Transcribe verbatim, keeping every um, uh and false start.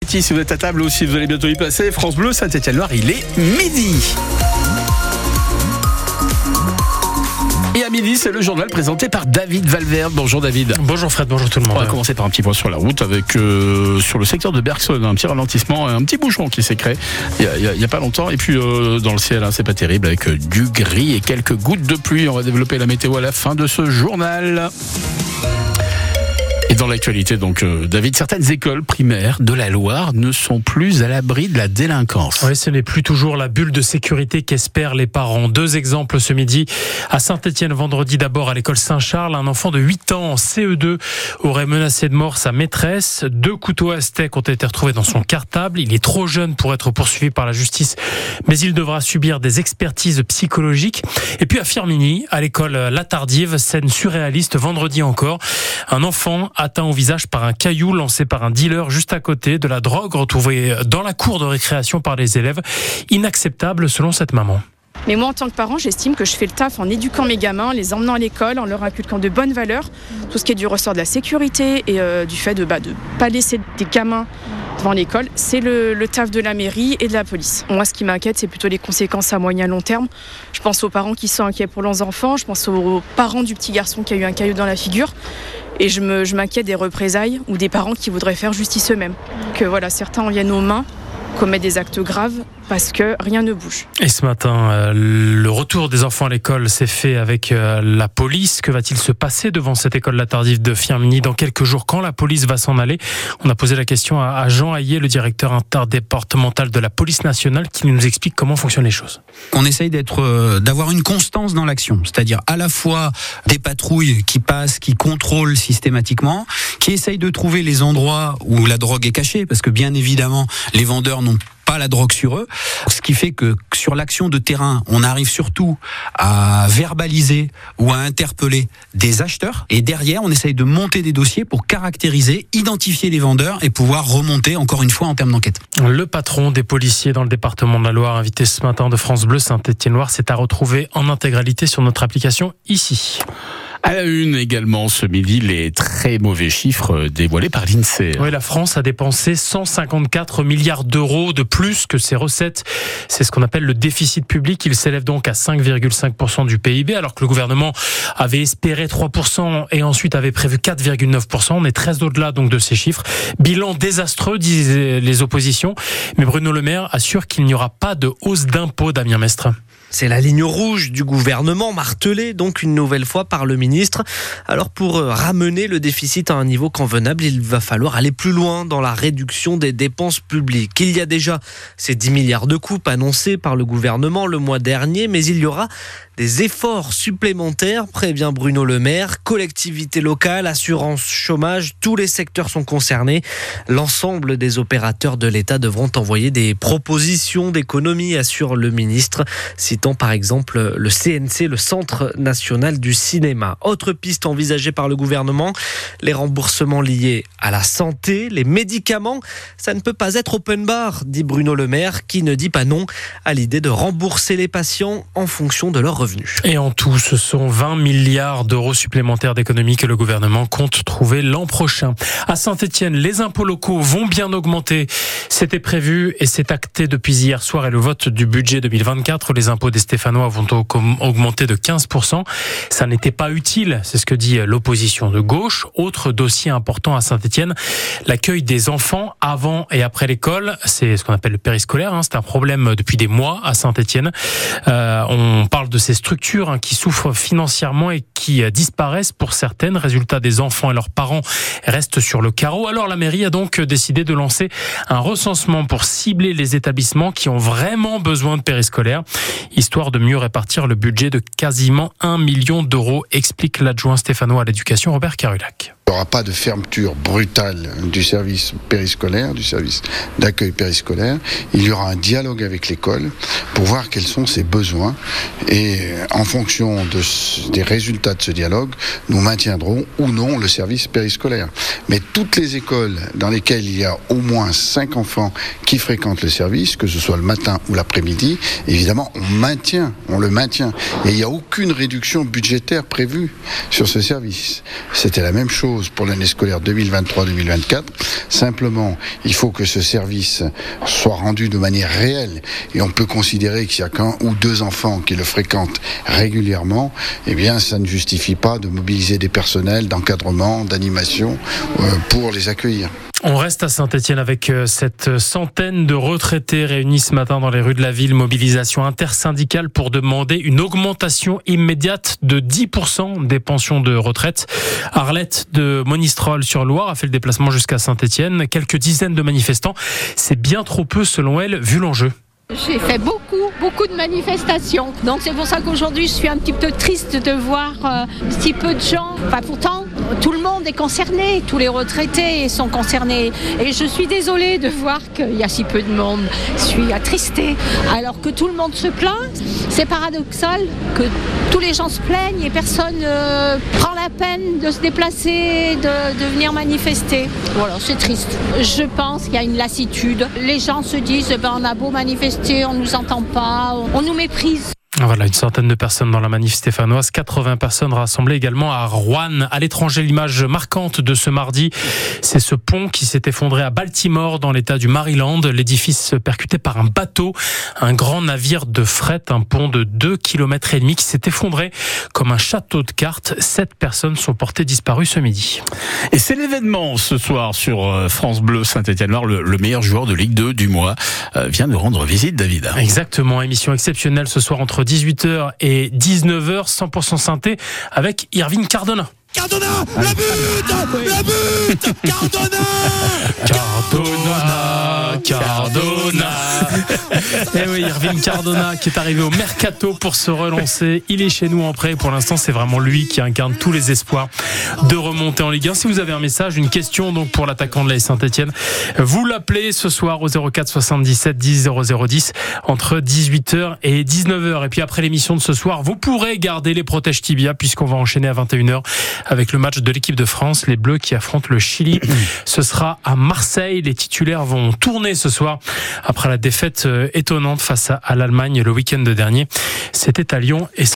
appétit si vous êtes à table aussi, vous allez bientôt y passer. France Bleu, Saint-Étienne-Loire, il est midi. Et à midi, c'est le journal présenté par David Valverde. Bonjour David. Bonjour Fred, bonjour tout le monde. On va commencer par un petit point sur la route avec euh, sur le secteur de Bergson, un petit ralentissement, un petit bouchon qui s'est créé il n'y a, a, a pas longtemps. Et puis euh, dans le ciel, hein, c'est pas terrible avec euh, du gris et quelques gouttes de pluie. On va développer la météo à la fin de ce journal. Et dans l'actualité, donc, euh, David, certaines écoles primaires de la Loire ne sont plus à l'abri de la délinquance. Oui, ce n'est plus toujours la bulle de sécurité qu'espèrent les parents. Deux exemples ce midi. À Saint-Étienne, vendredi, d'abord à l'école Saint-Charles, un enfant de huit ans en C E deux aurait menacé de mort sa maîtresse. Deux couteaux à steak ont été retrouvés dans son cartable. Il est trop jeune pour être poursuivi par la justice, mais il devra subir des expertises psychologiques. Et puis à Firminy, à l'école La Tardive, scène surréaliste, vendredi encore, un enfant atteint au visage par un caillou lancé par un dealer juste à côté, de la drogue retrouvée dans la cour de récréation par les élèves. Inacceptable selon cette maman. Mais moi, en tant que parent, j'estime que je fais le taf en éduquant mes gamins, en les emmenant à l'école, en leur inculquant de bonnes valeurs, tout ce qui est du ressort de la sécurité et euh, du fait de ne bah, de pas laisser des gamins devant l'école. C'est le, le taf de la mairie et de la police. Moi, ce qui m'inquiète, c'est plutôt les conséquences à moyen et long terme. Je pense aux parents qui sont inquiets pour leurs enfants, je pense aux parents du petit garçon qui a eu un caillou dans la figure. Et je, me, je m'inquiète des représailles ou des parents qui voudraient faire justice eux-mêmes. Que voilà, certains en viennent aux mains, commettent des actes graves parce que rien ne bouge. Et ce matin, euh, le retour des enfants à l'école s'est fait avec euh, la police. Que va-t-il se passer devant cette école La Tardive de Firminy dans quelques jours quand la police va s'en aller? On a posé la question à, à Jean Hayet, le directeur interdépartemental de la police nationale, qui nous explique comment fonctionnent les choses. On essaye d'être, euh, d'avoir une constance dans l'action, c'est-à-dire à la fois des patrouilles qui passent, qui contrôlent systématiquement, qui essayent de trouver les endroits où la drogue est cachée, parce que bien évidemment, les vendeurs n'ont pas la drogue sur eux, ce qui fait que sur l'action de terrain, on arrive surtout à verbaliser ou à interpeller des acheteurs, et derrière on essaye de monter des dossiers pour caractériser, identifier les vendeurs et pouvoir remonter encore une fois en termes d'enquête. Le patron des policiers dans le département de la Loire, invité ce matin de France Bleu Saint-Étienne-Loire, c'est à retrouver en intégralité sur notre application ici. À la une également ce midi, les très mauvais chiffres dévoilés par l'INSEE. Oui, la France a dépensé cent cinquante-quatre milliards d'euros de plus que ses recettes. C'est ce qu'on appelle le déficit public. Il s'élève donc à cinq virgule cinq pour cent du P I B, alors que le gouvernement avait espéré trois pour cent et ensuite avait prévu quatre virgule neuf pour cent. On est très au-delà donc de ces chiffres. Bilan désastreux, disent les oppositions. Mais Bruno Le Maire assure qu'il n'y aura pas de hausse d'impôts, Damien Mestre. C'est la ligne rouge du gouvernement, martelée donc une nouvelle fois par le ministre. Alors pour ramener le déficit à un niveau convenable, il va falloir aller plus loin dans la réduction des dépenses publiques. Il y a déjà ces dix milliards de coupes annoncés par le gouvernement le mois dernier, mais il y aura des efforts supplémentaires, prévient Bruno Le Maire. Collectivités locales, assurance chômage, tous les secteurs sont concernés. L'ensemble des opérateurs de l'État devront envoyer des propositions d'économie, assure le ministre, citant par exemple le C N C, le Centre National du Cinéma. Autre piste envisagée par le gouvernement, les remboursements liés à la santé, les médicaments. Ça ne peut pas être open bar, dit Bruno Le Maire, qui ne dit pas non à l'idée de rembourser les patients en fonction de leurs revenus. Et en tout, ce sont vingt milliards d'euros supplémentaires d'économies que le gouvernement compte trouver l'an prochain. À Saint-Étienne, les impôts locaux vont bien augmenter. C'était prévu et c'est acté depuis hier soir et le vote du budget deux mille vingt-quatre. Les impôts des Stéphanois vont augmenter de quinze pour cent. Ça n'était pas utile, c'est ce que dit l'opposition de gauche. Autre dossier important à Saint-Étienne, l'accueil des enfants avant et après l'école. C'est ce qu'on appelle le périscolaire. Hein. C'est un problème depuis des mois à Saint-Étienne. Euh, on parle de ces structures hein, qui souffrent financièrement et qui disparaissent pour certaines. Résultat, des enfants et leurs parents restent sur le carreau. Alors la mairie a donc décidé de lancer un recensement pour cibler les établissements qui ont vraiment besoin de périscolaire, histoire de mieux répartir le budget de quasiment un million d'euros, explique l'adjoint stéphanois à l'éducation Robert Carulac. Il n'y aura pas de fermeture brutale du service périscolaire, du service d'accueil périscolaire. Il y aura un dialogue avec l'école pour voir quels sont ses besoins et en fonction de, des résultats de ce dialogue, nous maintiendrons ou non le service périscolaire. Mais toutes les écoles dans lesquelles il y a au moins cinq enfants qui fréquentent le service, que ce soit le matin ou l'après-midi, évidemment on maintient, on le maintient. Et il n'y a aucune réduction budgétaire prévue sur ce service. C'était la même chose propose pour l'année scolaire deux mille vingt-trois deux mille vingt-quatre. Simplement, il faut que ce service soit rendu de manière réelle et on peut considérer qu'il n'y a qu'un ou deux enfants qui le fréquentent régulièrement. Eh bien, ça ne justifie pas de mobiliser des personnels d'encadrement, d'animation euh, pour les accueillir. On reste à Saint-Étienne avec cette centaine de retraités réunis ce matin dans les rues de la ville. Mobilisation intersyndicale pour demander une augmentation immédiate de dix pour cent des pensions de retraite. Arlette de Monistrol-sur-Loire a fait le déplacement jusqu'à Saint-Étienne. Quelques dizaines de manifestants. C'est bien trop peu selon elle, vu l'enjeu. J'ai fait beaucoup, beaucoup de manifestations. Donc c'est pour ça qu'aujourd'hui je suis un petit peu triste de voir euh, si peu de gens. Enfin pourtant, tout le monde est concerné, tous les retraités sont concernés. Et je suis désolée de voir qu'il y a si peu de monde. Je suis attristée. Alors que tout le monde se plaint, c'est paradoxal que tous les gens se plaignent et personne ne euh, prend la peine de se déplacer, de, de venir manifester. Voilà, c'est triste. Je pense qu'il y a une lassitude. Les gens se disent, ben, on a beau manifester, on ne nous entend pas, on nous méprise. Voilà, une centaine de personnes dans la manif stéphanoise, quatre-vingts personnes rassemblées également à Roanne. À l'étranger, l'image marquante de ce mardi, c'est ce pont qui s'est effondré à Baltimore, dans l'état du Maryland. L'édifice percuté par un bateau, un grand navire de fret, un pont de deux kilomètres et demi qui s'est effondré comme un château de cartes. Sept personnes sont portées disparues ce midi. Et c'est l'événement ce soir sur France Bleu Saint-Étienne-Loire. Le, le meilleur joueur de Ligue deux du mois euh, vient de rendre visite, David. Exactement, émission exceptionnelle ce soir entre dix-huit heures et dix-neuf heures, cent pour cent synthé avec Irvine Cardona. Cardona, la butte, la butte, Cardona, Cardona, Cardona. Eh oui, Irvine Cardona qui est arrivé au Mercato pour se relancer. Il est chez nous en prêt. Pour l'instant, c'est vraiment lui qui incarne tous les espoirs de remonter en Ligue un. Si vous avez un message, une question donc pour l'attaquant de l'A S Saint-Étienne, vous l'appelez ce soir au zéro quatre soixante-dix-sept dix zéro zéro dix entre dix-huit heures et dix-neuf heures. Et puis après l'émission de ce soir, vous pourrez garder les protèges tibia puisqu'on va enchaîner à vingt et une heures avec le match de l'équipe de France, les Bleus qui affrontent le Chili. Ce sera à Marseille. Les titulaires vont tourner ce soir après la défaite étonnante face à l'Allemagne le week-end dernier. C'était à Lyon et